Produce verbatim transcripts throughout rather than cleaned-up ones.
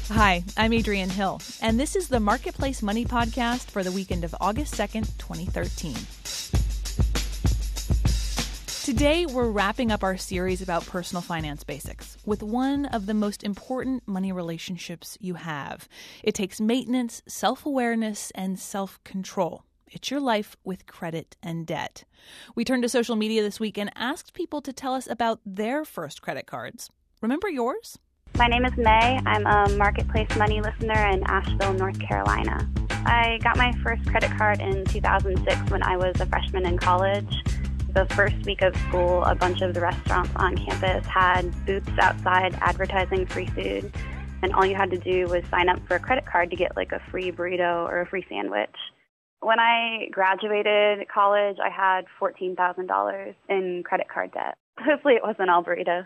Hi, I'm Adrienne Hill, and this is the Marketplace Money Podcast for the weekend of August second, twenty thirteen. Today, we're wrapping up our series about personal finance basics with one of the most important money relationships you have. It takes maintenance, self-awareness, and self-control. It's your life with credit and debt. We turned to social media this week and asked people to tell us about their first credit cards. Remember yours? My name is May. I'm a Marketplace Money listener in Asheville, North Carolina. I got my first credit card in two thousand six when I was a freshman in college. The first week of school, a bunch of the restaurants on campus had booths outside advertising free food, and all you had to do was sign up for a credit card to get like a free burrito or a free sandwich. When I graduated college, I had fourteen thousand dollars in credit card debt. Hopefully it wasn't all burritos.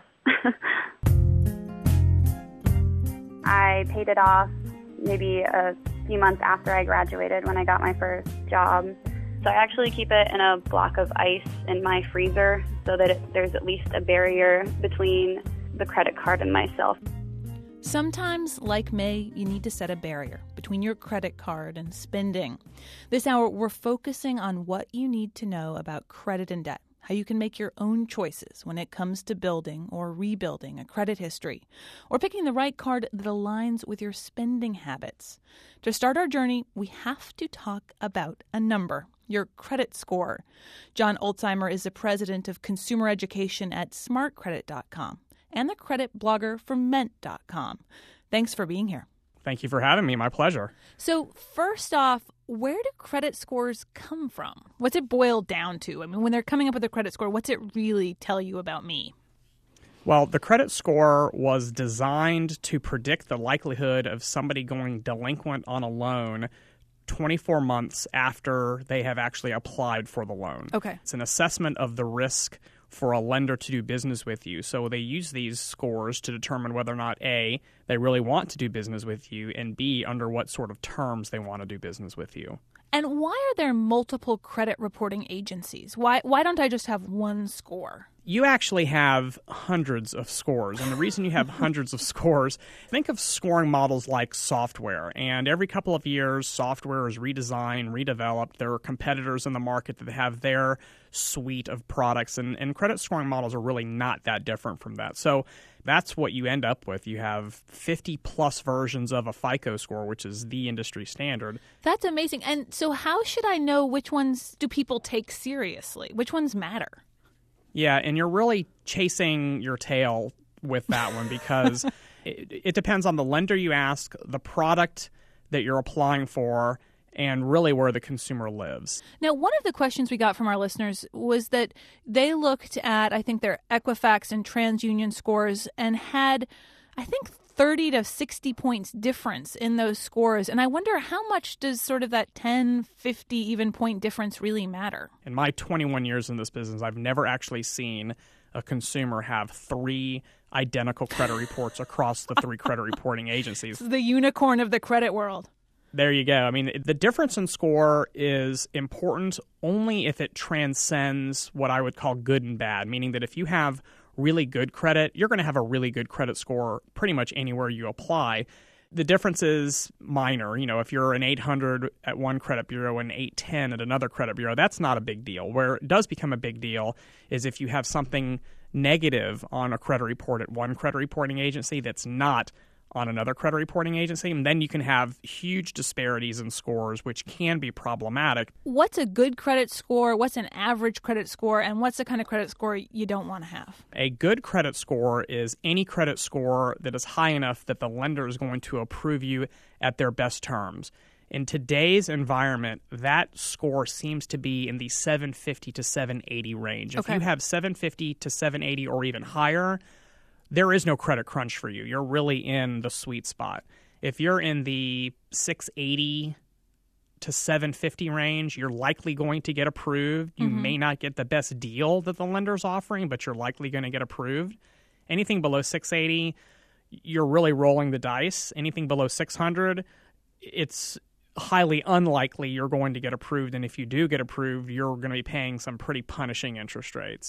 I paid it off maybe a few months after I graduated when I got my first job. So I actually keep it in a block of ice in my freezer so that it, there's at least a barrier between the credit card and myself. Sometimes, like May, you need to set a barrier between your credit card and spending. This hour, we're focusing on what you need to know about credit and debt, how you can make your own choices when it comes to building or rebuilding a credit history, or picking the right card that aligns with your spending habits. To start our journey, we have to talk about a number, your credit score. John Oltzheimer is the president of consumer education at smart credit dot com and the credit blogger for ment dot com. Thanks for being here. Thank you for having me. My pleasure. So first off, where do credit scores come from? What's it boiled down to? I mean, when they're coming up with a credit score, what's it really tell you about me? Well, the credit score was designed to predict the likelihood of somebody going delinquent on a loan twenty-four months after they have actually applied for the loan. Okay. It's an assessment of the risk for a lender to do business with you. So they use these scores to determine whether or not, A, they really want to do business with you, and B, under what sort of terms they want to do business with you. And why are there multiple credit reporting agencies? Why why don't I just have one score? You actually have hundreds of scores. And the reason you have hundreds of scores, think of scoring models like software. And every couple of years, software is redesigned, redeveloped. There are competitors in the market that have their suite of products. And, and credit scoring models are really not that different from that. So that's what you end up with. You have fifty plus versions of a FICO score, which is the industry standard. That's amazing. And so how should I know which ones do people take seriously? Which ones matter? Yeah, and you're really chasing your tail with that one because it, it depends on the lender you ask, the product that you're applying for, and really where the consumer lives. Now, one of the questions we got from our listeners was that they looked at, I think, their Equifax and TransUnion scores and had, I think, thirty to sixty points difference in those scores. And I wonder how much does sort of that ten, fifty even point difference really matter? In my twenty-one years in this business, I've never actually seen a consumer have three identical credit reports across the three credit reporting agencies. It's the unicorn of the credit world. There you go. I mean, the difference in score is important only if it transcends what I would call good and bad, meaning that if you have really good credit, you're going to have a really good credit score pretty much anywhere you apply. The difference is minor. You know, if you're an eight hundred at one credit bureau and eight ten at another credit bureau, that's not a big deal. Where it does become a big deal is if you have something negative on a credit report at one credit reporting agency that's not on another credit reporting agency, and then you can have huge disparities in scores, which can be problematic. What's a good credit score? What's an average credit score? And what's the kind of credit score you don't want to have? A good credit score is any credit score that is high enough that the lender is going to approve you at their best terms. In today's environment, that score seems to be in the seven fifty to seven eighty range. If okay. you have seven fifty to seven eighty or even higher, there is no credit crunch for you. You're really in the sweet spot. If you're in the six eighty to seven fifty range, you're likely going to get approved. You mm-hmm. may not get the best deal that the lender's offering, but you're likely going to get approved. Anything below six eighty, you're really rolling the dice. Anything below six hundred, it's highly unlikely you're going to get approved. And if you do get approved, you're going to be paying some pretty punishing interest rates.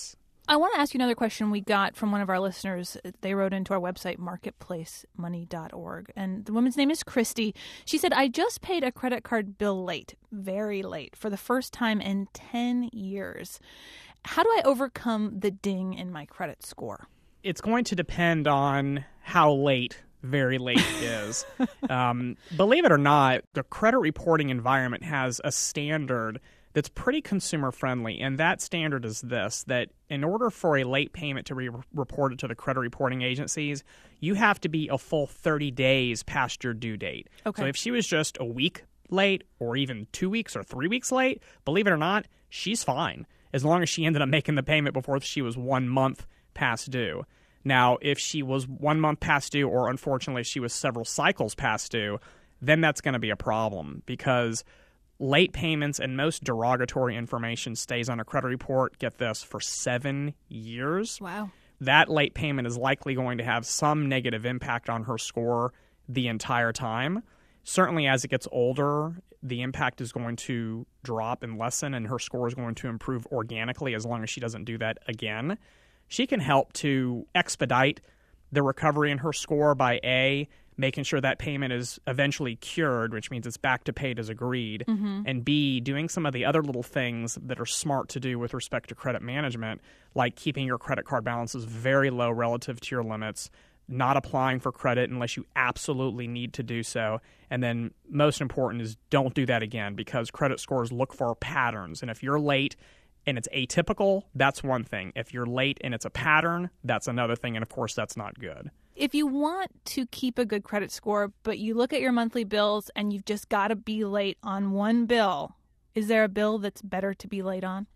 I want to ask you another question we got from one of our listeners. They wrote into our website, marketplace money dot org. And the woman's name is Christy. She said, I just paid a credit card bill late, very late, for the first time in ten years. How do I overcome the ding in my credit score? It's going to depend on how late very late is. um, believe it or not, the credit reporting environment has a standard that's pretty consumer friendly, and that standard is this, that in order for a late payment to be re- reported to the credit reporting agencies, you have to be a full thirty days past your due date. Okay. So if she was just a week late or even two weeks or three weeks late, believe it or not, she's fine, as long as she ended up making the payment before she was one month past due. Now, if she was one month past due, or unfortunately she was several cycles past due, then that's going to be a problem, because late payments and most derogatory information stays on a credit report, get this, for seven years. Wow. That late payment is likely going to have some negative impact on her score the entire time. Certainly as it gets older, the impact is going to drop and lessen, and her score is going to improve organically as long as she doesn't do that again. She can help to expedite the recovery in her score by A, making sure that payment is eventually cured, which means it's back to paid as agreed, mm-hmm. and B, doing some of the other little things that are smart to do with respect to credit management, like keeping your credit card balances very low relative to your limits, not applying for credit unless you absolutely need to do so, and then most important is don't do that again, because credit scores look for patterns, and if you're late and it's atypical, that's one thing. If you're late and it's a pattern, that's another thing, and of course that's not good. If you want to keep a good credit score, but you look at your monthly bills and you've just got to be late on one bill, is there a bill that's better to be late on?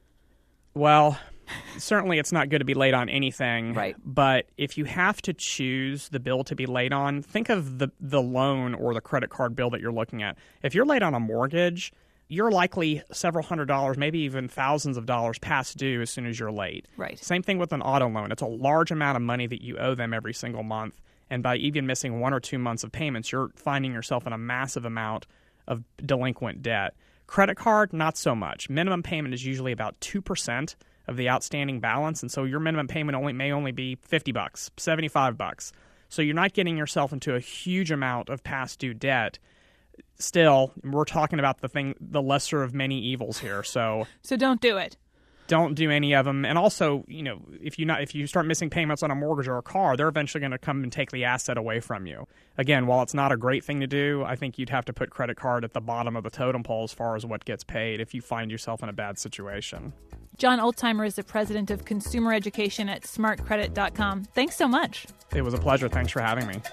Well, certainly it's not good to be late on anything. Right. But if you have to choose the bill to be late on, think of the, the loan or the credit card bill that you're looking at. If you're late on a mortgage, you're likely several hundred dollars, maybe even thousands of dollars past due as soon as you're late. Right. Same thing with an auto loan. It's a large amount of money that you owe them every single month. And by even missing one or two months of payments, you're finding yourself in a massive amount of delinquent debt. Credit card, not so much. Minimum payment is usually about two percent of the outstanding balance. And so your minimum payment only may only be fifty bucks, seventy-five bucks. So you're not getting yourself into a huge amount of past due debt. Still, we're talking about the thing, the lesser of many evils here. So, so don't do it. Don't do any of them. And also, you know, if you not if you start missing payments on a mortgage or a car, they're eventually going to come and take the asset away from you. Again, while it's not a great thing to do, I think you'd have to put credit card at the bottom of the totem pole as far as what gets paid if you find yourself in a bad situation. John Oldtimer is the president of consumer education at smart credit dot com. Thanks so much. It was a pleasure. Thanks for having me.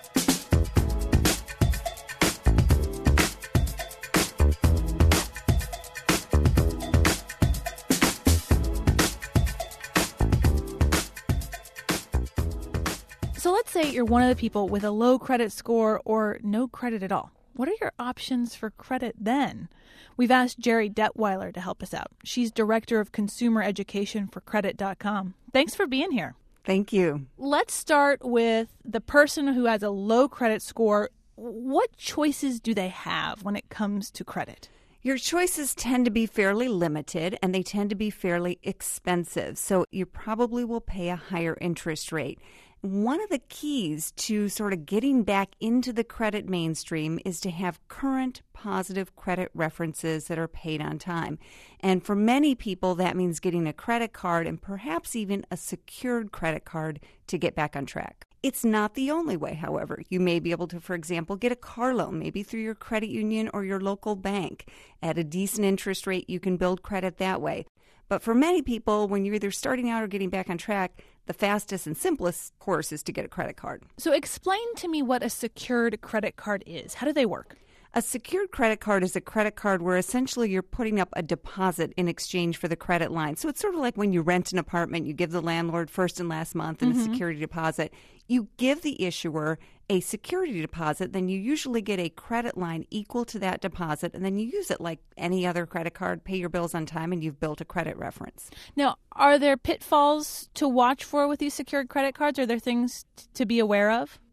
So let's say you're one of the people with a low credit score or no credit at all. What are your options for credit then? We've asked Jerry Detweiler to help us out. She's Director of Consumer Education for credit dot com. Thanks for being here. Thank you. Let's start with the person who has a low credit score. What choices do they have when it comes to credit? Your choices tend to be fairly limited, and they tend to be fairly expensive. So you probably will pay a higher interest rate. One of the keys to sort of getting back into the credit mainstream is to have current positive credit references that are paid on time. And for many people, that means getting a credit card and perhaps even a secured credit card to get back on track. It's not the only way, however. You may be able to, for example, get a car loan, maybe through your credit union or your local bank. At a decent interest rate, you can build credit that way. But for many people, when you're either starting out or getting back on track, the fastest and simplest course is to get a credit card. So explain to me what a secured credit card is. How do they work? A secured credit card is a credit card where essentially you're putting up a deposit in exchange for the credit line. So it's sort of like when you rent an apartment, you give the landlord first and last month and mm-hmm. a security deposit. You give the issuer a security deposit, then you usually get a credit line equal to that deposit, and then you use it like any other credit card, pay your bills on time, and you've built a credit reference. Now, are there pitfalls to watch for with these secured credit cards? Are there things t- to be aware of?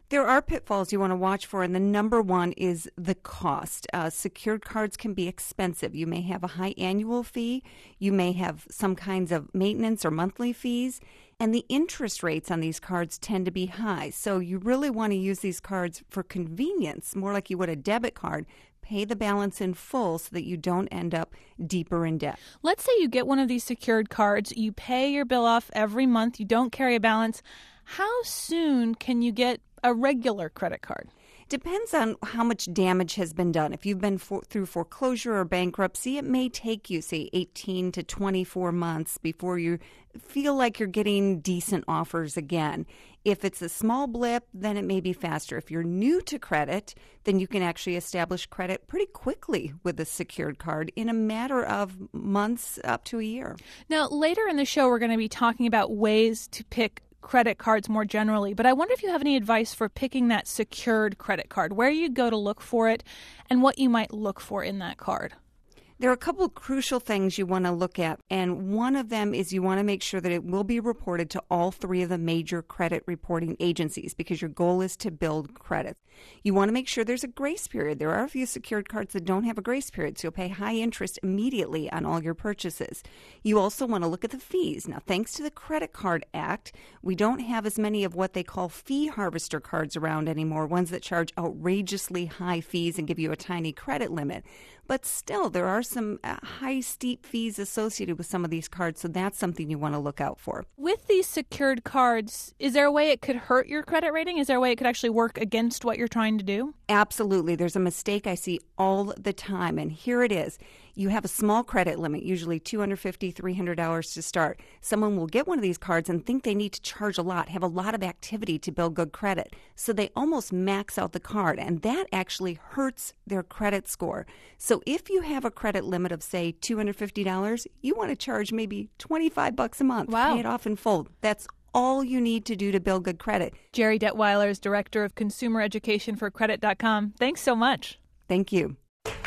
There are pitfalls you want to watch for, and the number one is the cost. Uh, secured cards can be expensive. You may have a high annual fee. You may have some kinds of maintenance or monthly fees, and the interest rates on these cards tend to be high. So you really want to use these cards for convenience, more like you would a debit card. Pay the balance in full so that you don't end up deeper in debt. Let's say you get one of these secured cards. You pay your bill off every month. You don't carry a balance. How soon can you get a regular credit card? Depends on how much damage has been done. If you've been for, through foreclosure or bankruptcy, it may take you, say, eighteen to twenty-four months before you feel like you're getting decent offers again. If it's a small blip, then it may be faster. If you're new to credit, then you can actually establish credit pretty quickly with a secured card in a matter of months up to a year. Now, later in the show, we're going to be talking about ways to pick credit cards more generally, but I wonder if you have any advice for picking that secured credit card, where you go to look for it, and what you might look for in that card. There are a couple of crucial things you want to look at, and one of them is you want to make sure that it will be reported to all three of the major credit reporting agencies because your goal is to build credit. You want to make sure there's a grace period. There are a few secured cards that don't have a grace period, so you'll pay high interest immediately on all your purchases. You also want to look at the fees. Now, thanks to the Credit Card Act, we don't have as many of what they call fee harvester cards around anymore, ones that charge outrageously high fees and give you a tiny credit limit. But still, there are some uh, high, steep fees associated with some of these cards, so that's something you want to look out for. With these secured cards, is there a way it could hurt your credit rating? Is there a way it could actually work against what you're trying to do? Absolutely. There's a mistake I see all the time, and here it is. You have a small credit limit, usually two hundred fifty dollars, three hundred dollars to start. Someone will get one of these cards and think they need to charge a lot, have a lot of activity to build good credit. So they almost max out the card, and that actually hurts their credit score. So if you have a credit limit of, say, two hundred fifty dollars, you want to charge maybe twenty-five bucks a month. Wow. Pay it off in full. That's all you need to do to build good credit. Jerry Detweiler is Director of Consumer Education for Credit dot com. Thanks so much. Thank you.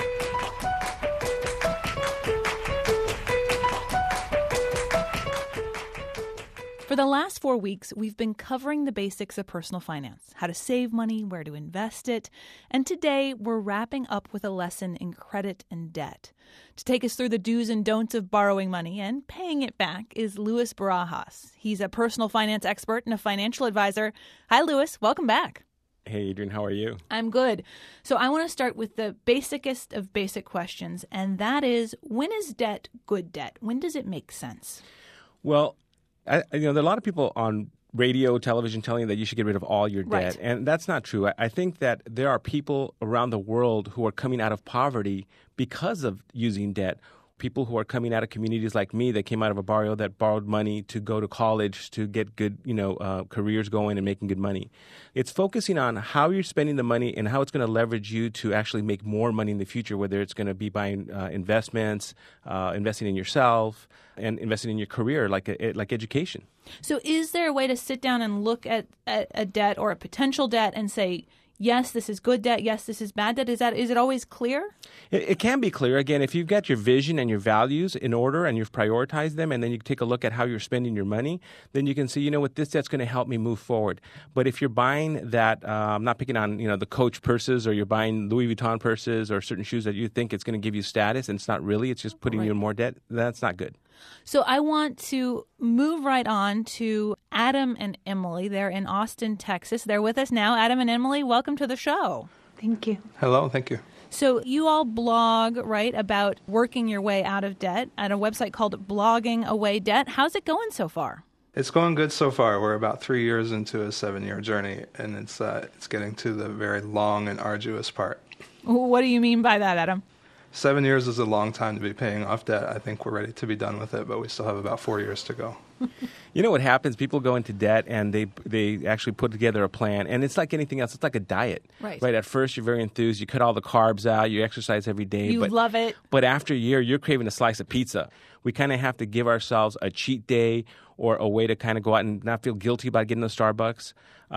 For the last four weeks, we've been covering the basics of personal finance, how to save money, where to invest it, and today we're wrapping up with a lesson in credit and debt. To take us through the do's and don'ts of borrowing money and paying it back is Luis Barajas. He's a personal finance expert and a financial advisor. Hi, Luis. Welcome back. Hey, Adrienne. How are you? I'm good. So I want to start with the basicest of basic questions, and that is, when is debt good debt? When does it make sense? Well, I, you know, there are a lot of people on radio, television telling you that you should get rid of all your debt. Right. And that's not true. I, I think that there are people around the world who are coming out of poverty because of using debt. People who are coming out of communities like me that came out of a barrio that borrowed money to go to college to get good, you know, uh, careers going and making good money. It's focusing on how you're spending the money and how it's going to leverage you to actually make more money in the future, whether it's going to be buying uh, investments, uh, investing in yourself, and investing in your career, like a, like education. So is there a way to sit down and look at, at a debt or a potential debt and say, yes, this is good debt, yes, this is bad debt? Is that is it always clear? It, it can be clear. Again, if you've got your vision and your values in order and you've prioritized them, and then you take a look at how you're spending your money, then you can see, you know what, this debt's going to help me move forward. But if you're buying that, uh, I'm not picking on, you know, the Coach purses, or you're buying Louis Vuitton purses or certain shoes that you think it's going to give you status, and it's not really, it's just putting Right. you in more debt, that's not good. So I want to move right on to Adam and Emily. They're in Austin, Texas. They're with us now. Adam and Emily, welcome to the show. Thank you. Hello, thank you. So you all blog, right, about working your way out of debt at a website called Blogging Away Debt. How's it going so far? It's going good so far. We're about three years into a seven-year journey, and it's uh, it's getting to the very long and arduous part. What do you mean by that, Adam? Seven years is a long time to be paying off debt. I think we're ready to be done with it, but we still have about four years to go. You know what happens? People go into debt and they they actually put together a plan. And it's like anything else. It's like a diet. Right. Right. At first, you're very enthused. You cut all the carbs out. You exercise every day. You but, love it. But after a year, you're craving a slice of pizza. We kind of have to give ourselves a cheat day or a way to kind of go out and not feel guilty about getting a Starbucks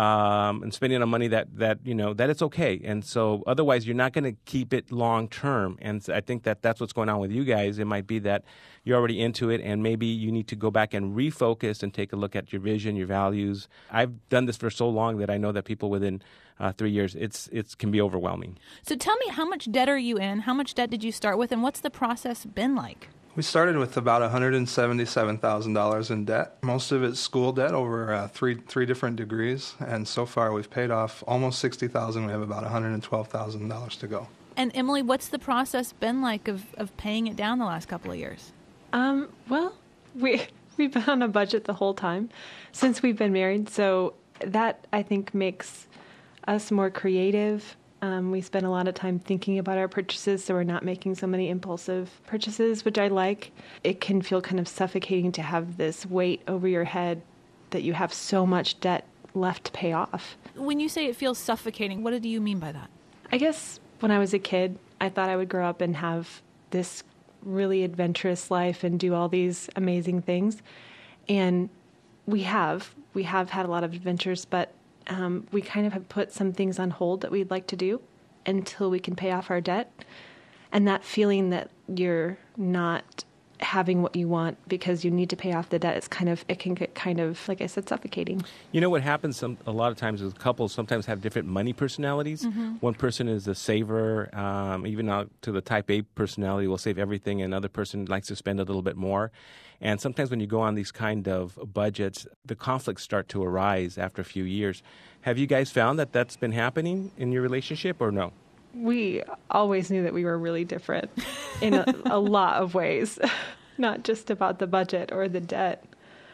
um, and spending on money that, that, you know, that it's okay. And so otherwise you're not going to keep it long term. And I think that that's what's going on with you guys. It might be that you're already into it and maybe you need to go back and refocus and take a look at your vision, your values. I've done this for so long that I know that people within uh, three years, it's it can be overwhelming. So tell me, how much debt are you in? How much debt did you start with? And what's the process been like? We started with about one hundred seventy-seven thousand dollars in debt. Most of it's school debt over uh, three three different degrees. And so far we've paid off almost sixty thousand dollars. We have about one hundred twelve thousand dollars to go. And Emily, what's the process been like of, of paying it down the last couple of years? Um, well, we, we've been on a budget the whole time since we've been married. So that, I think, makes us more creative. Um, we spend a lot of time thinking about our purchases, so we're not making so many impulsive purchases, which I like. It can feel kind of suffocating to have this weight over your head that you have so much debt left to pay off. When you say it feels suffocating, what do you mean by that? I guess when I was a kid, I thought I would grow up and have this really adventurous life and do all these amazing things. And we have. We have had a lot of adventures, but Um, we kind of have put some things on hold that we'd like to do until we can pay off our debt. And that feeling that you're not having what you want because you need to pay off the debt, it's kind of, it can get kind of, like I said, suffocating. You know what happens some, a lot of times is couples sometimes have different money personalities. Mm-hmm. One person is a saver, um, even out to the type A personality will save everything, and another person likes to spend a little bit more. And sometimes when you go on these kind of budgets, the conflicts start to arise after a few years. Have you guys found that that's been happening in your relationship or no? We always knew that we were really different in a, a lot of ways, not just about the budget or the debt.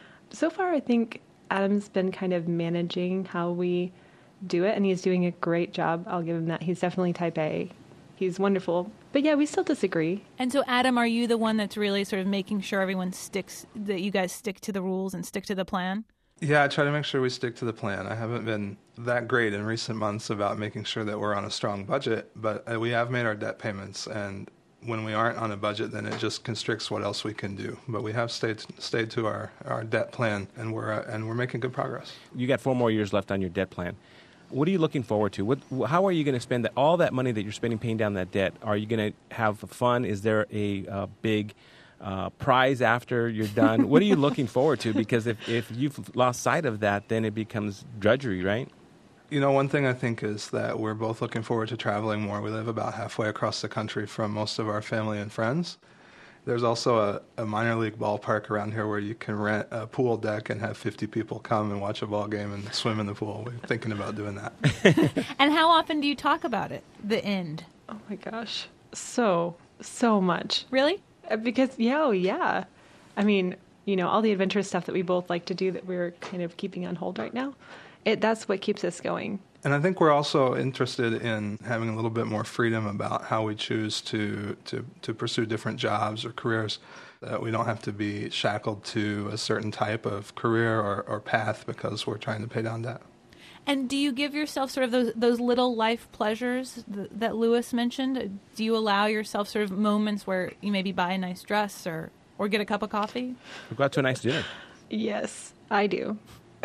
So far, I think Adam's been kind of managing how we do it, and he's doing a great job. I'll give him that. He's definitely type A. He's wonderful. But yeah, we still disagree. And so, Adam, are you the one that's really sort of making sure everyone sticks, that you guys stick to the rules and stick to the plan? Yeah, I try to make sure we stick to the plan. I haven't been that great in recent months about making sure that we're on a strong budget, but we have made our debt payments, and when we aren't on a budget, then it just constricts what else we can do. But we have stayed stayed to our, our debt plan, and we're uh, and we're making good progress. You got four more years left on your debt plan. What are you looking forward to? What, how are you going to spend that, all that money that you're spending paying down that debt? Are you going to have fun? Is there a uh, big uh, prize after you're done? What are you looking forward to? Because if, if you've lost sight of that, then it becomes drudgery, right? You know, one thing I think is that we're both looking forward to traveling more. We live about halfway across the country from most of our family and friends. There's also a, a minor league ballpark around here where you can rent a pool deck and have fifty people come and watch a ball game and swim in the pool. We're thinking about doing that. And how often do you talk about it, the end? Oh my gosh. So, so much. Really? Because, yeah, oh yeah. I mean, you know, all the adventurous stuff that we both like to do that we're kind of keeping on hold right now, it, that's what keeps us going. And I think we're also interested in having a little bit more freedom about how we choose to, to, to pursue different jobs or careers. That we don't have to be shackled to a certain type of career or, or path because we're trying to pay down debt. And do you give yourself sort of those those little life pleasures th- that Lewis mentioned? Do you allow yourself sort of moments where you maybe buy a nice dress or, or get a cup of coffee? Or go out to a nice dinner. Yes, I do.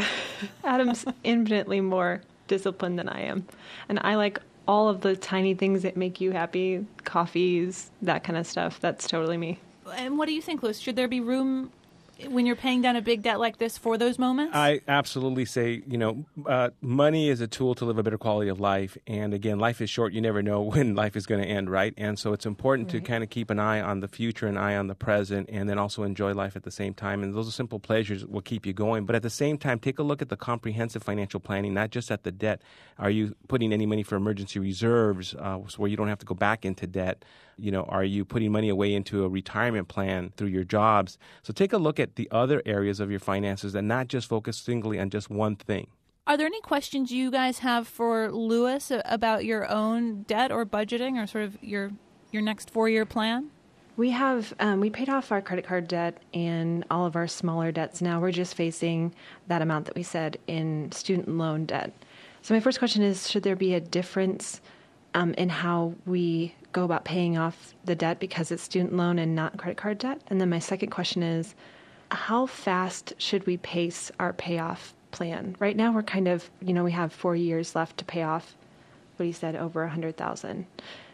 Adam's infinitely more disciplined than I am. And I like all of the tiny things that make you happy, coffees, that kind of stuff. That's totally me. And what do you think, Lewis? Should there be room when you're paying down a big debt like this for those moments? I absolutely say, you know, uh, money is a tool to live a better quality of life. And again, life is short. You never know when life is going to end, right? And so it's important right. to kind of keep an eye on the future, an eye on the present, and then also enjoy life at the same time. And those are simple pleasures will keep you going. But at the same time, take a look at the comprehensive financial planning, not just at the debt. Are you putting any money for emergency reserves uh, where you don't have to go back into debt? You know, are you putting money away into a retirement plan through your jobs? So take a look at the other areas of your finances and not just focus singly on just one thing. Are there any questions you guys have for Lewis about your own debt or budgeting or sort of your your next four-year plan? We have, um, we paid off our credit card debt and all of our smaller debts. Now we're just facing that amount that we said in student loan debt. So my first question is, should there be a difference um, in how we go about paying off the debt because it's student loan and not credit card debt? And then my second question is, how fast should we pace our payoff plan? Right now we're kind of, you know, we have four years left to pay off, what he said, over one hundred thousand.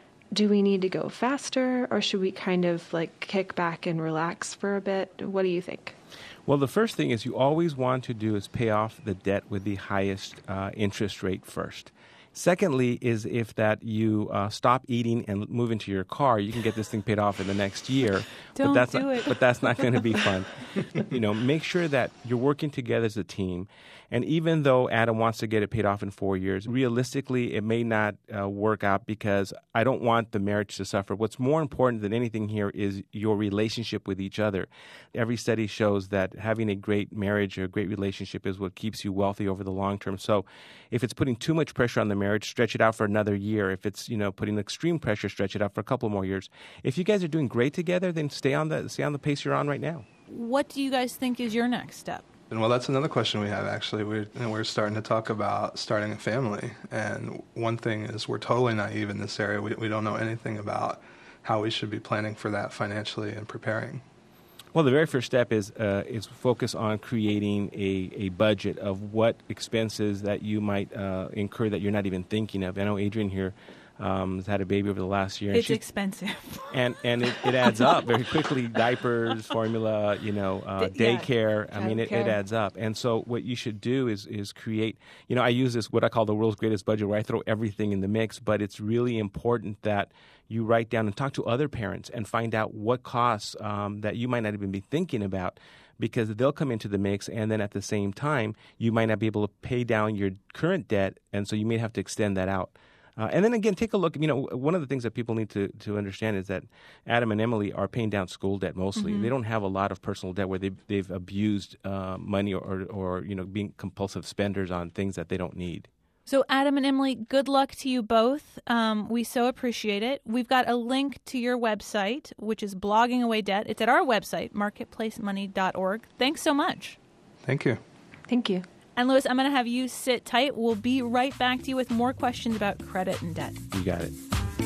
Do we need to go faster, or should we kind of like kick back and relax for a bit? What do you think? Well, the first thing is you always want to do is pay off the debt with the highest uh, interest rate first. Secondly is if that you uh, stop eating and move into your car, you can get this thing paid off in the next year. Don't but that's do not, it. But that's not going to be fun. You know, make sure that you're working together as a team. And even though Adam wants to get it paid off in four years, realistically, it may not uh, work out because I don't want the marriage to suffer. What's more important than anything here is your relationship with each other. Every study shows that having a great marriage or a great relationship is what keeps you wealthy over the long term. So if it's putting too much pressure on the marriage, stretch it out for another year. If it's, you know, putting extreme pressure, stretch it out for a couple more years. If you guys are doing great together, then stay on the stay on the pace you're on right now. What do you guys think is your next step? And well, that's another question we have, actually. We're, you know, we're starting to talk about starting a family. And one thing is we're totally naive in this area. We, we don't know anything about how we should be planning for that financially and preparing. Well, the very first step is uh, is focus on creating a, a budget of what expenses that you might uh, incur that you're not even thinking of. I know Adrienne here um, has had a baby over the last year. And It's she's- expensive. And and it, it adds up very quickly. Diapers, formula, you know, uh, D- yeah, daycare. I mean, it, it childcare. adds up. And so what you should do is is create, you know, I use this, what I call the world's greatest budget, where I throw everything in the mix. But it's really important that you write down and talk to other parents and find out what costs um, that you might not even be thinking about, because they'll come into the mix, and then at the same time, you might not be able to pay down your current debt, and so you may have to extend that out. Uh, and then again, take a look. You know, one of the things that people need to, to understand is that Adam and Emily are paying down school debt mostly. Mm-hmm. They don't have a lot of personal debt where they've, they've abused uh, money or, or, you know, being compulsive spenders on things that they don't need. So, Adam and Emily, good luck to you both. Um, we so appreciate it. We've got a link to your website, which is Blogging Away Debt. It's at our website, marketplace money dot org. Thanks so much. Thank you. Thank you. And, Louis, I'm going to have you sit tight. We'll be right back to you with more questions about credit and debt. You got it.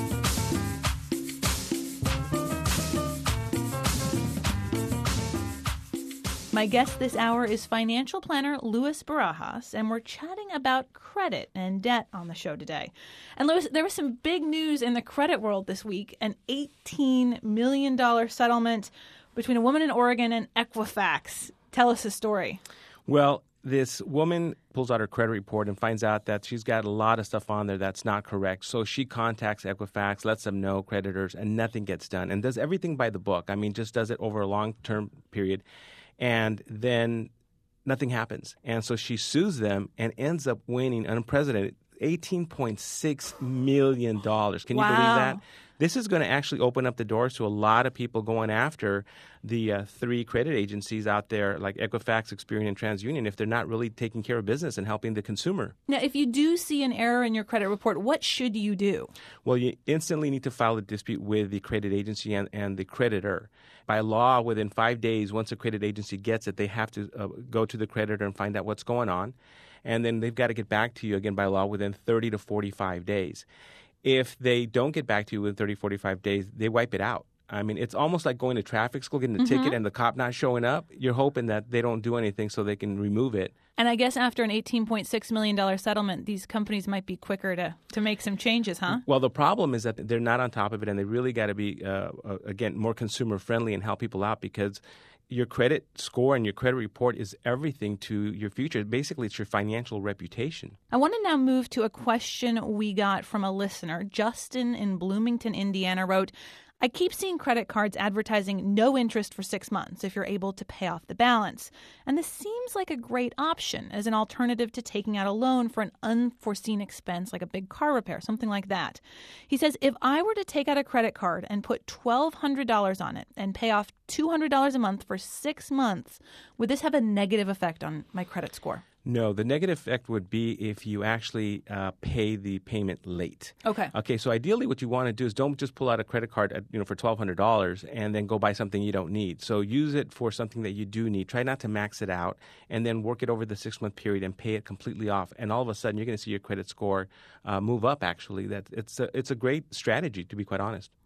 My guest this hour is financial planner Louis Barajas, and we're chatting about credit and debt on the show today. And Louis, there was some big news in the credit world this week, an eighteen million dollars settlement between a woman in Oregon and Equifax. Tell us the story. Well, this woman pulls out her credit report and finds out that she's got a lot of stuff on there that's not correct. So she contacts Equifax, lets them know, creditors, and nothing gets done, and does everything by the book. I mean, just does it over a long-term period. And then nothing happens. And so she sues them and ends up winning unprecedented eighteen point six million dollars. Can you Wow. believe that? This is going to actually open up the doors to a lot of people going after the uh, three credit agencies out there like Equifax, Experian, and TransUnion if they're not really taking care of business and helping the consumer. Now, if you do see an error in your credit report, what should you do? Well, you instantly need to file a dispute with the credit agency and, and the creditor. By law, within five days, once a credit agency gets it, they have to uh, go to the creditor and find out what's going on. And then they've got to get back to you, again, by law, within thirty to forty-five days. If they don't get back to you within thirty, forty-five days, they wipe it out. I mean, it's almost like going to traffic school, getting a Mm-hmm. ticket, and the cop not showing up. You're hoping that they don't do anything so they can remove it. And I guess after an eighteen point six million dollars settlement, these companies might be quicker to, to make some changes, huh? Well, the problem is that they're not on top of it, and they really got to be, uh, uh, again, more consumer-friendly and help people out, because your credit score and your credit report is everything to your future. Basically, it's your financial reputation. I want to now move to a question we got from a listener. Justin in Bloomington, Indiana wrote, I keep seeing credit cards advertising no interest for six months if you're able to pay off the balance. And this seems like a great option as an alternative to taking out a loan for an unforeseen expense like a big car repair, something like that. He says, if I were to take out a credit card and put twelve hundred dollars on it and pay off two hundred dollars a month for six months, would this have a negative effect on my credit score? No, the negative effect would be if you actually uh, pay the payment late. Okay. Okay, so ideally what you want to do is don't just pull out a credit card at, you know, for twelve hundred dollars and then go buy something you don't need. So use it for something that you do need. Try not to max it out, and then work it over the six-month period and pay it completely off. And all of a sudden, you're going to see your credit score uh, move up, actually. That it's a, it's a great strategy, to be quite honest.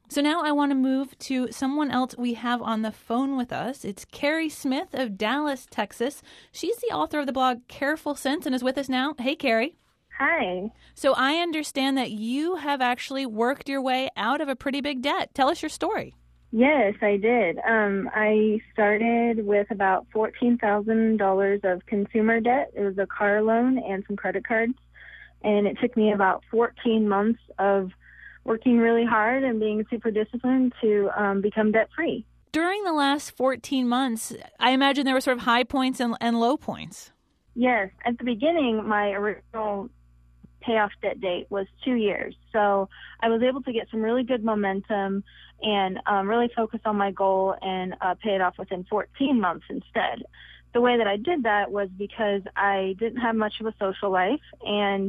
So now I want to move to someone else we have on the phone with us. It's Carrie Smith of Dallas, Texas. She's the author of the blog Careful Sense and is with us now. Hey, Carrie. Hi. So I understand that you have actually worked your way out of a pretty big debt. Tell us your story. Yes, I did. Um, I started with about fourteen thousand dollars of consumer debt. It was a car loan and some credit cards. And it took me about fourteen months of working really hard and being super disciplined to um, become debt-free. During the last fourteen months, I imagine there were sort of high points and, and low points. Yes. At the beginning, my original payoff debt date was two years. So I was able to get some really good momentum and um, really focus on my goal and uh, pay it off within fourteen months instead. The way that I did that was because I didn't have much of a social life, and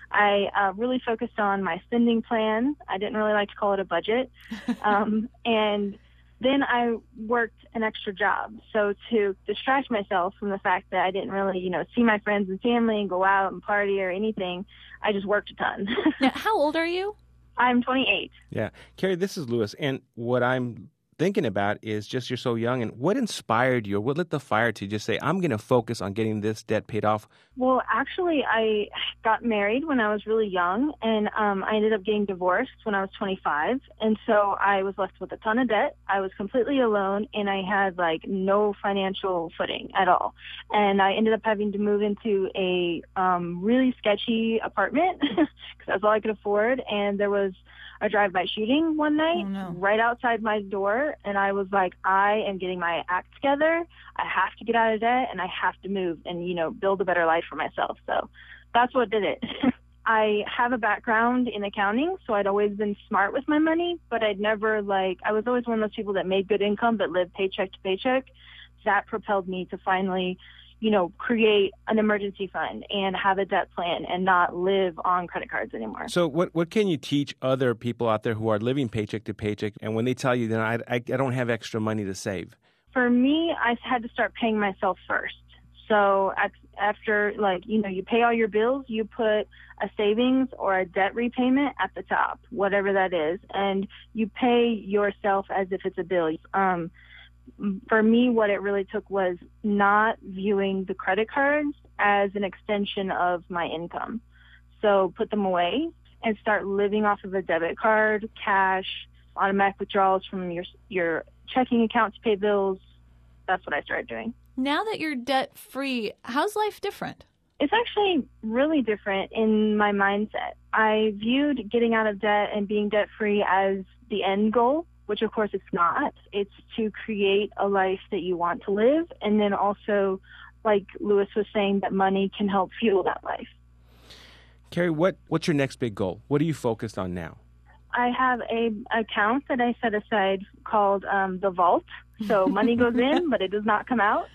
I uh, really focused on my spending plan. I didn't really like to call it a budget. Um, and then I worked an extra job. So to distract myself from the fact that I didn't really, you know, see my friends and family and go out and party or anything, I just worked a ton. Now, how old are you? I'm twenty-eight. Yeah. Carrie, this is Lewis. And what I'm thinking about is just you're so young. And what inspired you, or what lit the fire to just say, I'm going to focus on getting this debt paid off? Well, actually, I got married when I was really young, and um, I ended up getting divorced when I was twenty-five. And so I was left with a ton of debt. I was completely alone, and I had like no financial footing at all. And I ended up having to move into a um, really sketchy apartment because that's all I could afford. And there was a drive-by shooting one night oh, no. right outside my door, and I was like, I am getting my act together. I have to get out of debt, and I have to move and, you know, build a better life for myself. So that's what did it. I have a background in accounting, so I'd always been smart with my money, but I'd never, like, I was always one of those people that made good income but lived paycheck to paycheck. That propelled me to finally, you know, create an emergency fund and have a debt plan and not live on credit cards anymore. So what what can you teach other people out there who are living paycheck to paycheck, and when they tell you that I, I, I don't have extra money to save? For me, I had to start paying myself first. So after, like, you know, you pay all your bills, you put a savings or a debt repayment at the top, whatever that is, and you pay yourself as if it's a bill. Um, For me, what it really took was not viewing the credit cards as an extension of my income. So put them away and start living off of a debit card, cash, automatic withdrawals from your your checking account to pay bills. That's what I started doing. Now that you're debt-free, how's life different? It's actually really different in my mindset. I viewed getting out of debt and being debt-free as the end goal, which of course it's not. It's to create a life that you want to live, and then also, like Lewis was saying, that money can help fuel that life. Carrie, what, what's your next big goal? What are you focused on now? I have a account that I set aside called um, the Vault. So money goes in, but it does not come out.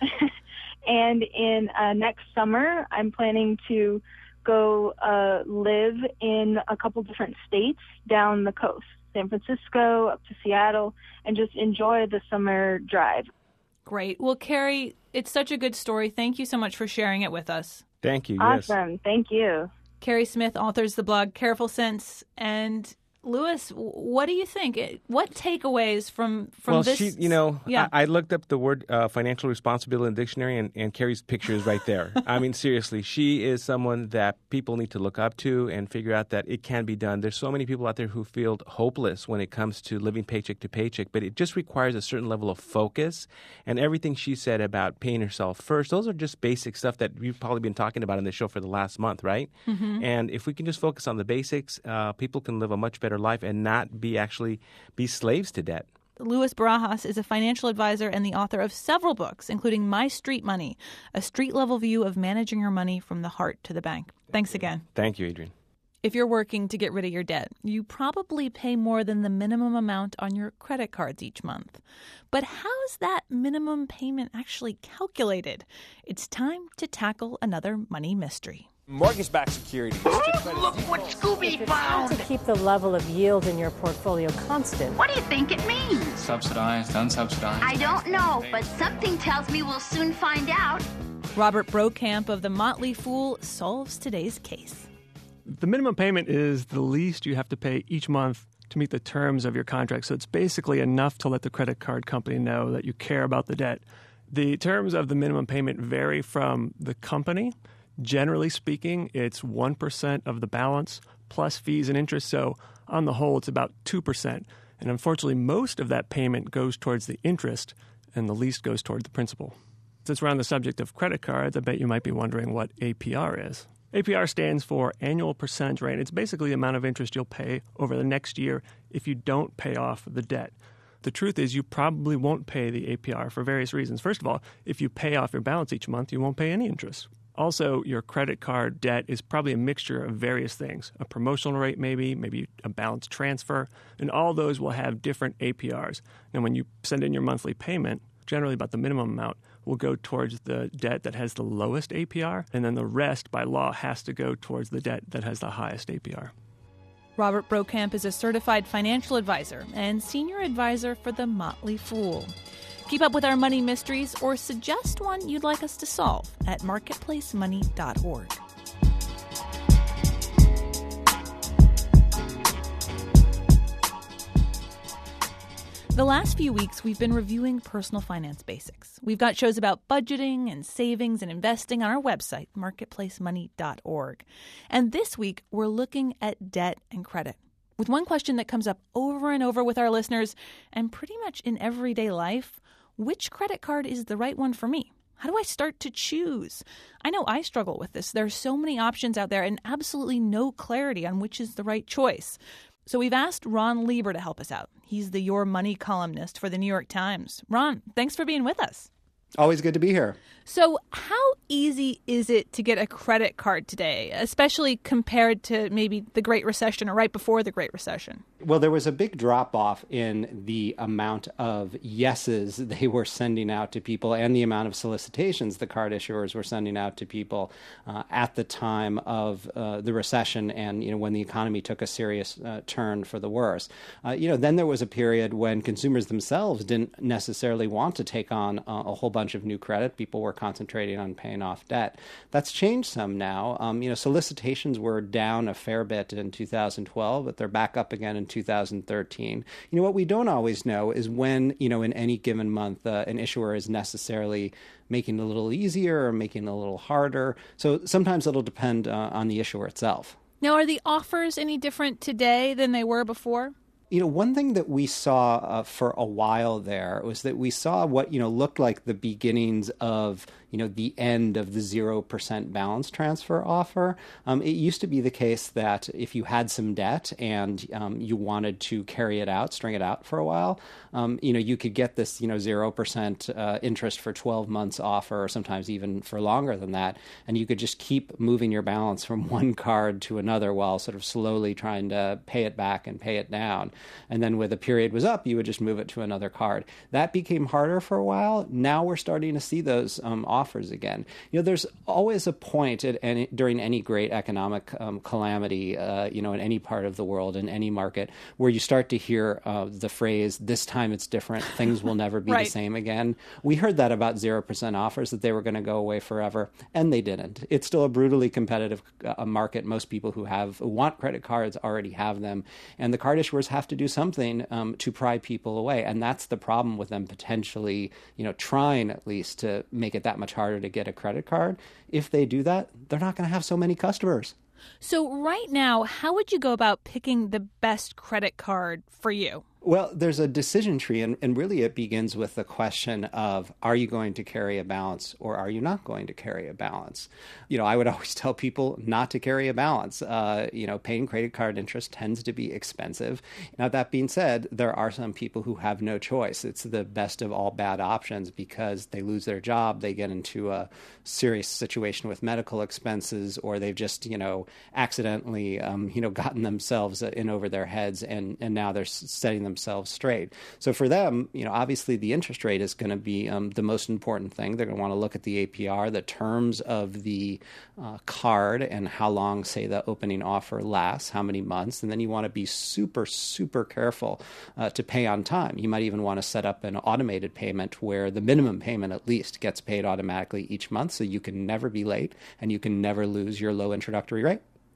And in uh, next summer, I'm planning to go uh, live in a couple different states down the coast. San Francisco, up to Seattle, and just enjoy the summer drive. Great. Well, Carrie, it's such a good story. Thank you so much for sharing it with us. Thank you. Awesome. Yes. Thank you. Carrie Smith authors the blog Careful Sense. And Lewis, what do you think? What takeaways from, from well, this? Well, she, you know, yeah. I, I looked up the word uh, financial responsibility in the dictionary, and, and Carrie's picture is right there. I mean, seriously, she is someone that people need to look up to and figure out that it can be done. There's so many people out there who feel hopeless when it comes to living paycheck to paycheck, but it just requires a certain level of focus. And everything she said about paying herself first, those are just basic stuff that you've probably been talking about in the show for the last month, right? Mm-hmm. And if we can just focus on the basics, uh, people can live a much better life and not be actually be slaves to debt. Lewis Barajas is a financial advisor and the author of several books, including My Street Money, a street-level view of managing your money from the heart to the bank. Thanks again. Thank you, Adrienne. If you're working to get rid of your debt, you probably pay more than the minimum amount on your credit cards each month. But how's that minimum payment actually calculated? It's time to tackle another money mystery. Mortgage-backed securities. Look what Scooby found! To keep the level of yield in your portfolio constant. What do you think it means? Subsidized, unsubsidized. I don't know, but something tells me we'll soon find out. Robert Brokamp of The Motley Fool solves today's case. The minimum payment is the least you have to pay each month to meet the terms of your contract. So it's basically enough to let the credit card company know that you care about the debt. The terms of the minimum payment vary from the company. Generally speaking, it's one percent of the balance plus fees and interest. So on the whole, it's about two percent. And unfortunately, most of that payment goes towards the interest and the least goes toward the principal. Since we're on the subject of credit cards, I bet you might be wondering what A P R is. A P R stands for annual percentage rate. It's basically the amount of interest you'll pay over the next year if you don't pay off the debt. The truth is you probably won't pay the A P R for various reasons. First of all, if you pay off your balance each month, you won't pay any interest. Also, your credit card debt is probably a mixture of various things. A promotional rate maybe, maybe a balance transfer, and all those will have different A P Rs. And when you send in your monthly payment, generally about the minimum amount, will go towards the debt that has the lowest A P R, and then the rest, by law, has to go towards the debt that has the highest A P R. Robert Brokamp is a certified financial advisor and senior advisor for The Motley Fool. Keep up with our money mysteries or suggest one you'd like us to solve at marketplace money dot org. The last few weeks, we've been reviewing personal finance basics. We've got shows about budgeting and savings and investing on our website, marketplace money dot org. And this week, we're looking at debt and credit, with one question that comes up over and over with our listeners and pretty much in everyday life: which credit card is the right one for me? How do I start to choose? I know I struggle with this. There are so many options out there and absolutely no clarity on which is the right choice. So we've asked Ron Lieber to help us out. He's the Your Money columnist for the New York Times. Ron, thanks for being with us. Always good to be here. So how easy is it to get a credit card today, especially compared to maybe the Great Recession or right before the Great Recession? Well, there was a big drop-off in the amount of yeses they were sending out to people and the amount of solicitations the card issuers were sending out to people uh, at the time of uh, the recession and, you know, when the economy took a serious uh, turn for the worse. Uh, you know, then there was a period when consumers themselves didn't necessarily want to take on uh, a whole bunch of new credit. People were concentrating on paying off debt. That's changed some now. Um, you know, solicitations were down a fair bit in two thousand twelve, but they're back up again in two thousand thirteen. You know, what we don't always know is when, you know, in any given month, uh, an issuer is necessarily making it a little easier or making it a little harder. So sometimes it'll depend uh, on the issuer itself. Now, are the offers any different today than they were before? You know, one thing that we saw uh, for a while there was that we saw what, you know, looked like the beginnings of, you know, the end of the zero percent balance transfer offer. Um, it used to be the case that if you had some debt and um, you wanted to carry it out, string it out for a while, um, you know, you could get this, you know, zero percent uh, interest for twelve months offer, or sometimes even for longer than that. And you could just keep moving your balance from one card to another while sort of slowly trying to pay it back and pay it down. And then when the period was up, you would just move it to another card. That became harder for a while. Now we're starting to see those um, offers again. You know, there's always a point at any, during any great economic um, calamity, uh, you know, in any part of the world, in any market, where you start to hear uh, the phrase, this time it's different, things will never be right. the same again. We heard that about zero percent offers, that they were going to go away forever, and they didn't. It's still a brutally competitive uh, market. Most people who have who want credit cards already have them, and the card issuers have to do something um, to pry people away. And that's the problem with them potentially, you know, trying at least to make it that much harder to get a credit card. If they do that, they're not going to have so many customers. So right now, how would you go about picking the best credit card for you? Well, there's a decision tree, and, and really it begins with the question of, are you going to carry a balance or are you not going to carry a balance? You know, I would always tell people not to carry a balance. Uh, you know, paying credit card interest tends to be expensive. Now, that being said, there are some people who have no choice. It's the best of all bad options because they lose their job, they get into a serious situation with medical expenses, or they've just, you know, accidentally, um, you know, gotten themselves in over their heads, and, and now they're setting them themselves straight. So for them, you know, obviously the interest rate is going to be um, the most important thing. They're going to want to look at the A P R, the terms of the uh, card, and how long, say, the opening offer lasts, how many months. And then you want to be super, super careful uh, to pay on time. You might even want to set up an automated payment where the minimum payment at least gets paid automatically each month, so you can never be late and you can never lose your low introductory rate.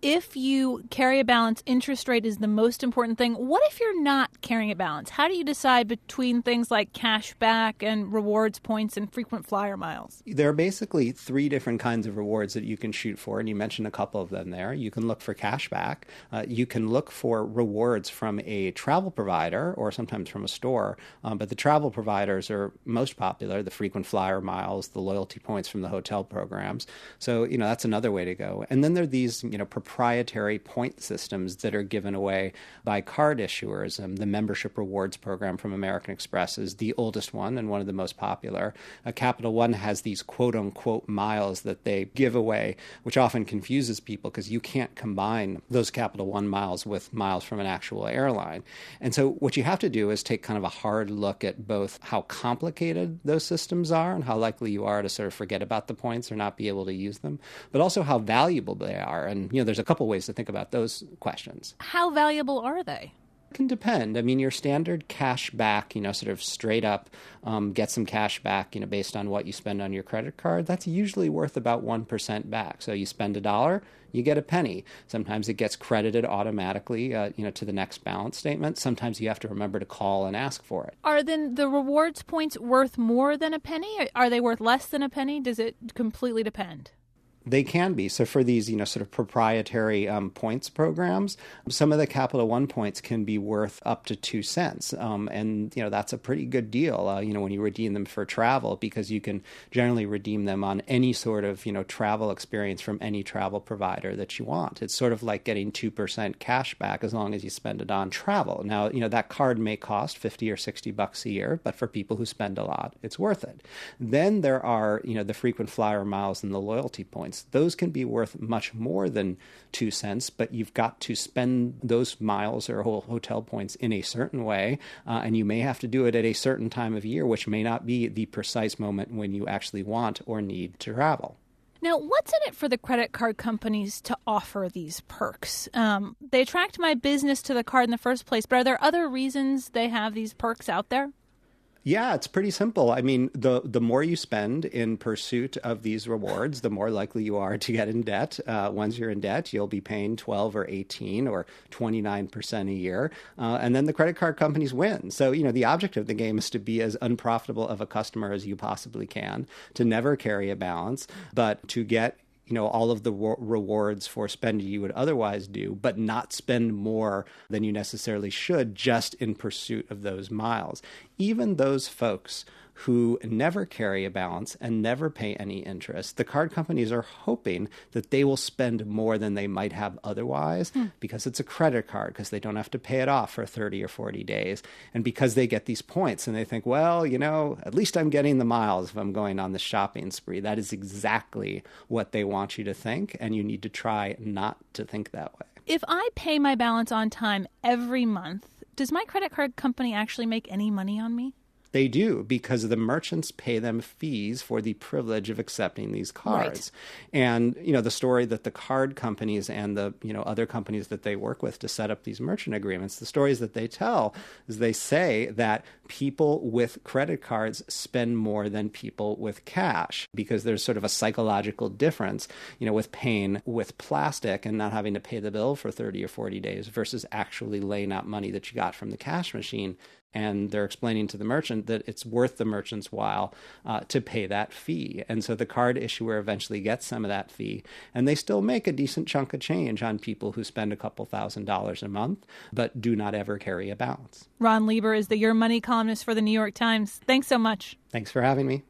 if you carry a balance, interest rate is the most important thing. What if you're not carrying a balance? How do you decide between things like cash back and rewards points and frequent flyer miles? There are basically three different kinds of rewards that you can shoot for, and you mentioned a couple of them there. You can look for cash back. Uh, you can look for rewards from a travel provider or sometimes from a store, um, but the travel providers are most popular, the frequent flyer miles, the loyalty points from the hotel programs. So, you know, that's another way to go. And then there are these, you know, proprietary point systems that are given away by card issuers. Um, the membership rewards program from American Express is the oldest one and one of the most popular. Uh, Capital One has these quote-unquote miles that they give away, which often confuses people because you can't combine those Capital One miles with miles from an actual airline. And so what you have to do is take kind of a hard look at both how complicated those systems are and how likely you are to sort of forget about the points or not be able to use them, but also how valuable they are. And, you know, there's a couple ways to think about those questions. How valuable are they? It can depend. I mean, your standard cash back, you know, sort of straight up um, get some cash back, you know, based on what you spend on your credit card, that's usually worth about one percent back. So you spend a dollar, you get a penny. Sometimes it gets credited automatically, uh, you know, to the next balance statement. Sometimes you have to remember to call and ask for it. Are then the rewards points worth more than a penny? Are they worth less than a penny? Does it completely depend? They can be. So for these, you know, sort of proprietary um, points programs, some of the Capital One points can be worth up to two cents. Um, and, you know, that's a pretty good deal, uh, you know, when you redeem them for travel, because you can generally redeem them on any sort of, you know, travel experience from any travel provider that you want. It's sort of like getting two percent cash back as long as you spend it on travel. Now, you know, that card may cost fifty or sixty bucks a year, but for people who spend a lot, it's worth it. Then there are, you know, the frequent flyer miles and the loyalty points. Those can be worth much more than two cents, but you've got to spend those miles or hotel points in a certain way, uh, and you may have to do it at a certain time of year, which may not be the precise moment when you actually want or need to travel. Now, what's in it for the credit card companies to offer these perks? Um, they attract my business to the card in the first place, but are there other reasons they have these perks out there? Yeah, it's pretty simple. I mean, the the more you spend in pursuit of these rewards, the more likely you are to get in debt. Uh, once you're in debt, you'll be paying twelve or eighteen or twenty-nine percent a year. Uh, and then the credit card companies win. So, you know, the object of the game is to be as unprofitable of a customer as you possibly can, to never carry a balance, but to get you know, all of the re- rewards for spending you would otherwise do, but not spend more than you necessarily should just in pursuit of those miles. Even those folks who never carry a balance and never pay any interest, the card companies are hoping that they will spend more than they might have otherwise hmm. because it's a credit card, because they don't have to pay it off for thirty or forty days, and because they get these points and they think, well, you know, at least I'm getting the miles if I'm going on the shopping spree. That is exactly what they want you to think, and you need to try not to think that way. If I pay my balance on time every month, does my credit card company actually make any money on me? They do, because the merchants pay them fees for the privilege of accepting these cards. Right. And, you know, the story that the card companies and the, you know, other companies that they work with to set up these merchant agreements, the stories that they tell is they say that people with credit cards spend more than people with cash, because there's sort of a psychological difference, you know, with paying with plastic and not having to pay the bill for thirty or forty days versus actually laying out money that you got from the cash machine. And they're explaining to the merchant that it's worth the merchant's while uh, to pay that fee. And so the card issuer eventually gets some of that fee, and they still make a decent chunk of change on people who spend a couple thousand dollars a month, but do not ever carry a balance. Ron Lieber is the Your Money columnist for the New York Times. Thanks so much. Thanks for having me.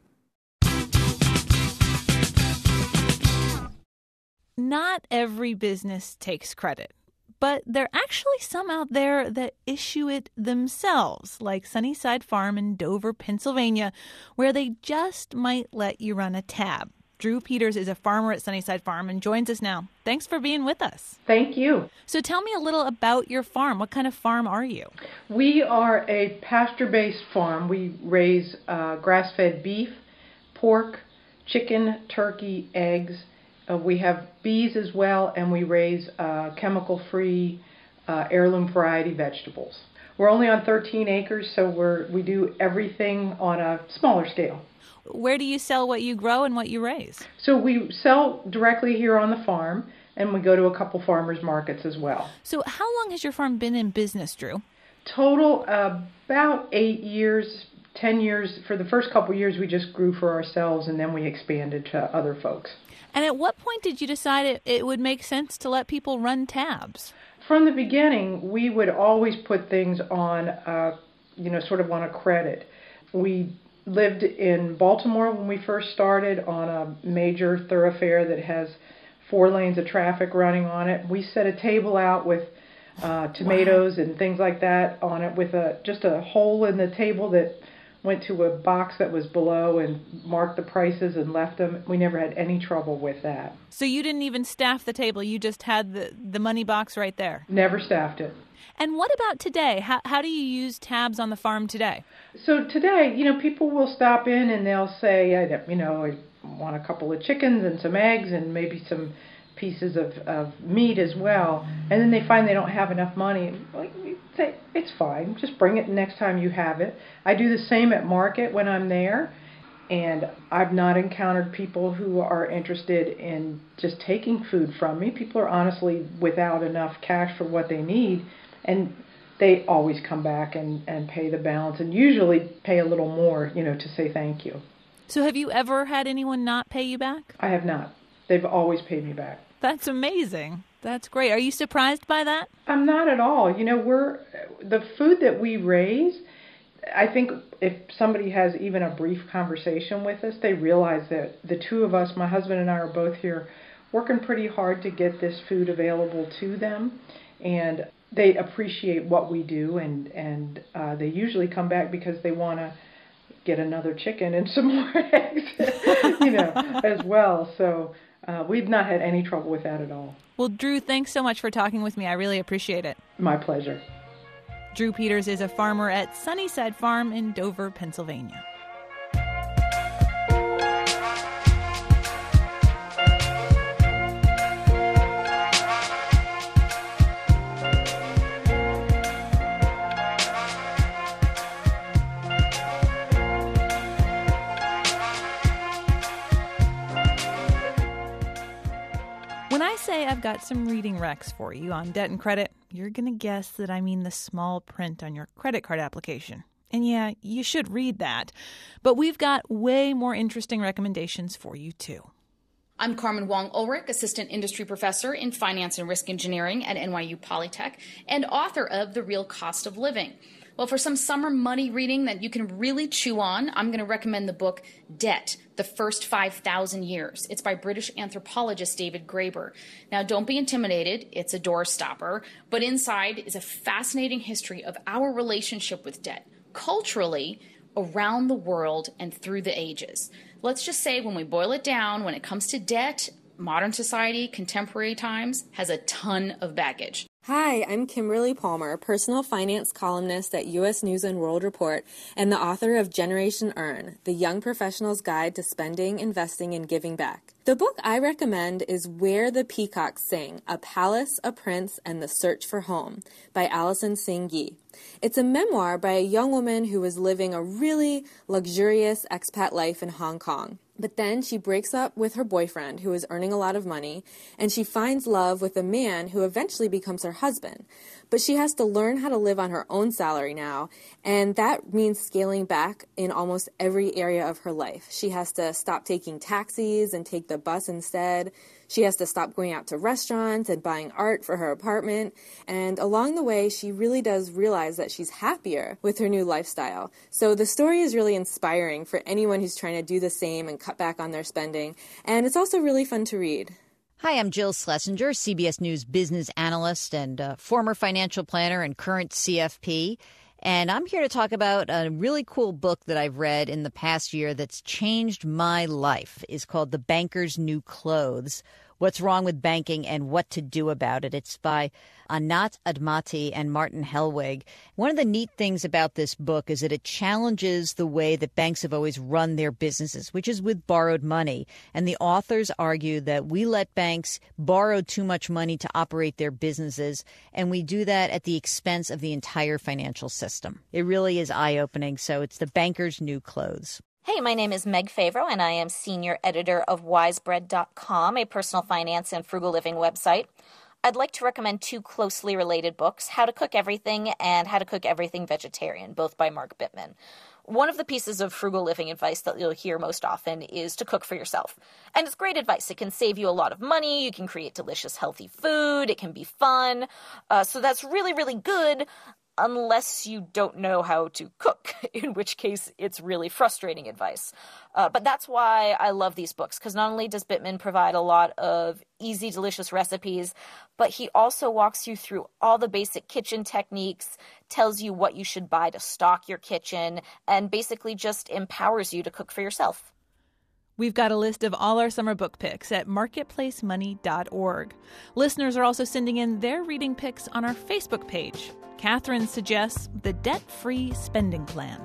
Not every business takes credit. But there are actually some out there that issue it themselves, like Sunnyside Farm in Dover, Pennsylvania, where they just might let you run a tab. Drew Peters is a farmer at Sunnyside Farm and joins us now. Thanks for being with us. Thank you. So tell me a little about your farm. What kind of farm are you? We are a pasture-based farm. We raise uh, grass-fed beef, pork, chicken, turkey, eggs. Uh, we have bees as well, and we raise uh, chemical-free uh, heirloom variety vegetables. We're only on thirteen acres, so we're we do everything on a smaller scale. Where do you sell what you grow and what you raise? So we sell directly here on the farm. and we go to a couple farmers markets as well. So how long has your farm been in business, Drew? Total, uh, about eight years, ten years. For the first couple years, we just grew for ourselves, and then we expanded to other folks. And at what point did you decide it, it would make sense to let people run tabs? From the beginning, we would always put things on, uh, you know, sort of on a credit. We lived in Baltimore when we first started on a major thoroughfare that has four lanes of traffic running on it. We set a table out with uh, tomatoes wow. and things like that on it with a just a hole in the table that went to a box that was below and marked the prices and left them. We never had any trouble with that. So you didn't even staff the table. You just had the, the money box right there. Never staffed it. And what about today? How, how do you use tabs on the farm today? So today, you know, people will stop in and they'll say, I, you know, I want a couple of chickens and some eggs and maybe some pieces of, of meat as well. And then they find they don't have enough money. Like, we say, it's fine. Just bring it next time you have it. I do the same at market when I'm there. And I've not encountered people who are interested in just taking food from me. People are honestly without enough cash for what they need. And they always come back and, and pay the balance and usually pay a little more, you know, to say thank you. So have you ever had anyone not pay you back? I have not. They've always paid me back. That's amazing. That's great. Are you surprised by that? I'm not at all. You know, we're the food that we raise, I think if somebody has even a brief conversation with us, they realize that the two of us, my husband and I, are both here working pretty hard to get this food available to them. And they appreciate what we do, and, and uh, they usually come back because they want to get another chicken and some more eggs, you know, as well. So uh, we've not had any trouble with that at all. Well, Drew, thanks so much for talking with me. I really appreciate it. My pleasure. Drew Peters is a farmer at Sunnyside Farm in Dover, Pennsylvania. When I say I've got some reading recs for you on debt and credit, you're going to guess that I mean the small print on your credit card application. And yeah, you should read that. But we've got way more interesting recommendations for you, too. I'm Carmen Wong Ulrich, Assistant Industry Professor in Finance and Risk Engineering at N Y U Polytech and author of The Real Cost of Living. Well, for some summer money reading that you can really chew on, I'm going to recommend the book Debt, The First five thousand Years. It's by British anthropologist David Graeber. Now, don't be intimidated. It's a door stopper. But inside is a fascinating history of our relationship with debt, culturally, around the world, and through the ages. Let's just say when we boil it down, when it comes to debt, modern society, contemporary times, has a ton of baggage. Hi, I'm Kimberly Palmer, personal finance columnist at U S News and World Report and the author of Generation Earn, The Young Professional's Guide to Spending, Investing, and Giving Back. The book I recommend is Where the Peacocks Sing, A Palace, a Prince, and the Search for Home by Alison Singh Yi. It's a memoir by a young woman who was living a really luxurious expat life in Hong Kong. But then she breaks up with her boyfriend, who is earning a lot of money, and she finds love with a man who eventually becomes her husband. But she has to learn how to live on her own salary now, and that means scaling back in almost every area of her life. She has to stop taking taxis and take the bus instead. She has to stop going out to restaurants and buying art for her apartment. And along the way, she really does realize that she's happier with her new lifestyle. So the story is really inspiring for anyone who's trying to do the same and cut back on their spending. And it's also really fun to read. Hi, I'm Jill Schlesinger, C B S News business analyst and uh, former financial planner and current C F P. And I'm here to talk about a really cool book that I've read in the past year that's changed my life. It's called The Banker's New Clothes, What's Wrong with Banking and What to Do About It. It's by Anat Admati and Martin Hellwig. One of the neat things about this book is that it challenges the way that banks have always run their businesses, which is with borrowed money. And the authors argue that we let banks borrow too much money to operate their businesses, and we do that at the expense of the entire financial system. It really is eye-opening, so it's The Banker's New Clothes. Hey, my name is Meg Favreau, and I am senior editor of wise bread dot com, a personal finance and frugal living website. I'd like to recommend two closely related books, How to Cook Everything and How to Cook Everything Vegetarian, both by Mark Bittman. One of the pieces of frugal living advice that you'll hear most often is to cook for yourself. And it's great advice. It can save you a lot of money. You can create delicious, healthy food. It can be fun. Uh, so that's really, really good. Unless you don't know how to cook, in which case it's really frustrating advice. Uh, but that's why I love these books, because not only does Bittman provide a lot of easy, delicious recipes, but he also walks you through all the basic kitchen techniques, tells you what you should buy to stock your kitchen, and basically just empowers you to cook for yourself. We've got a list of all our summer book picks at marketplace money dot org. Listeners are also sending in their reading picks on our Facebook page. Catherine suggests The Debt-Free Spending Plan.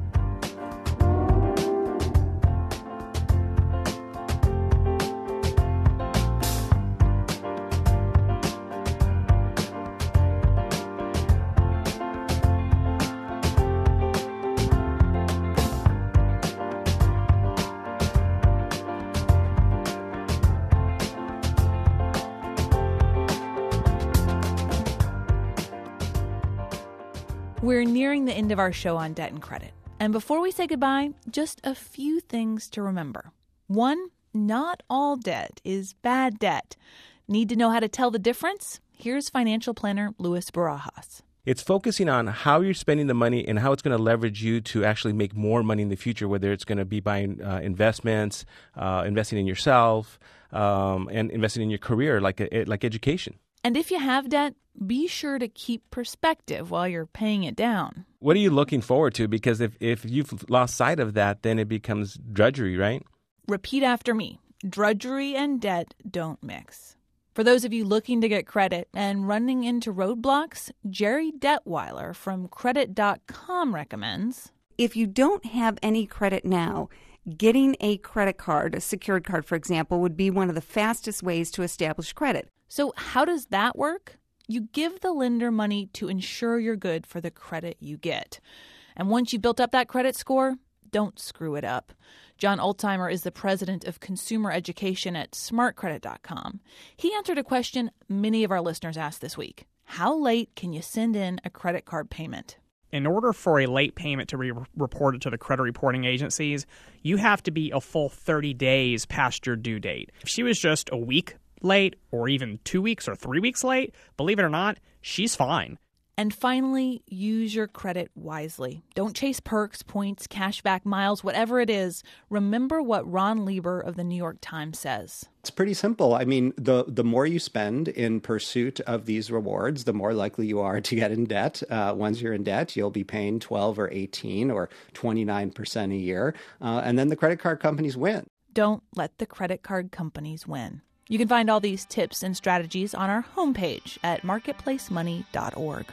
We're nearing the end of our show on debt and credit. And before we say goodbye, just a few things to remember. One, not all debt is bad debt. Need to know how to tell the difference? Here's financial planner Luis Barajas. It's focusing on how you're spending the money and how it's going to leverage you to actually make more money in the future, whether it's going to be buying uh, investments, uh, investing in yourself, um, and investing in your career, like a, like education. And if you have debt, be sure to keep perspective while you're paying it down. What are you looking forward to? Because if, if you've lost sight of that, then it becomes drudgery, right? Repeat after me. Drudgery and debt don't mix. For those of you looking to get credit and running into roadblocks, Jerry Detweiler from credit dot com recommends, if you don't have any credit now, getting a credit card, a secured card, for example, would be one of the fastest ways to establish credit. So how does that work? You give the lender money to ensure you're good for the credit you get. And once you've built up that credit score, don't screw it up. John Altheimer is the president of consumer education at smart credit dot com. He answered a question many of our listeners asked this week. How late can you send in a credit card payment? In order for a late payment to be reported to the credit reporting agencies, you have to be a full thirty days past your due date. If she was just a week late or even two weeks or three weeks late, believe it or not, she's fine. And finally, use your credit wisely. Don't chase perks, points, cashback, miles, whatever it is. Remember what Ron Lieber of the New York Times says. It's pretty simple. I mean, the, the more you spend in pursuit of these rewards, the more likely you are to get in debt. Uh, once you're in debt, you'll be paying twelve or eighteen or twenty-nine percent a year. Uh, and then the credit card companies win. Don't let the credit card companies win. You can find all these tips and strategies on our homepage at marketplace money dot org.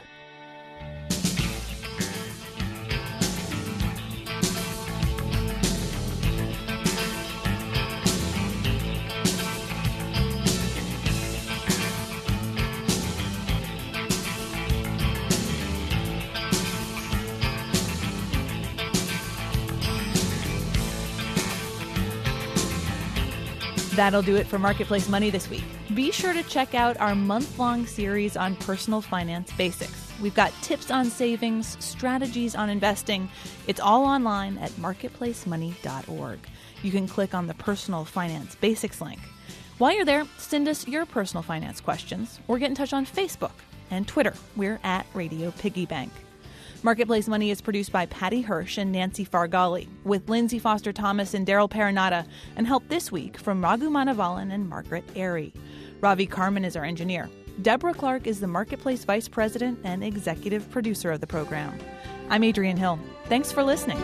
That'll do it for Marketplace Money this week. Be sure to check out our month-long series on personal finance basics. We've got tips on savings, strategies on investing. It's all online at marketplace money dot org. You can click on the Personal Finance Basics link. While you're there, send us your personal finance questions or get in touch on Facebook and Twitter. We're at Radio Piggy Bank. Marketplace Money is produced by Patty Hirsch and Nancy Fargali, with Lindsay Foster Thomas and Daryl Paranata, and help this week from Raghu Manavalan and Margaret Airy. Ravi Carmen is our engineer. Deborah Clark is the Marketplace Vice President and Executive Producer of the program. I'm Adrienne Hill. Thanks for listening.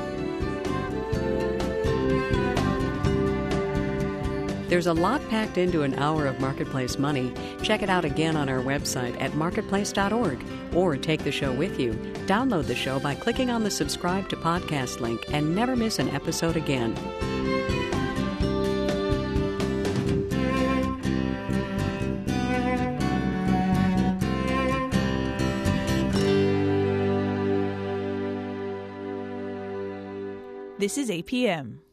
There's a lot packed into an hour of Marketplace Money. Check it out again on our website at marketplace dot org or take the show with you. Download the show by clicking on the subscribe to podcast link and never miss an episode again. This is A P M.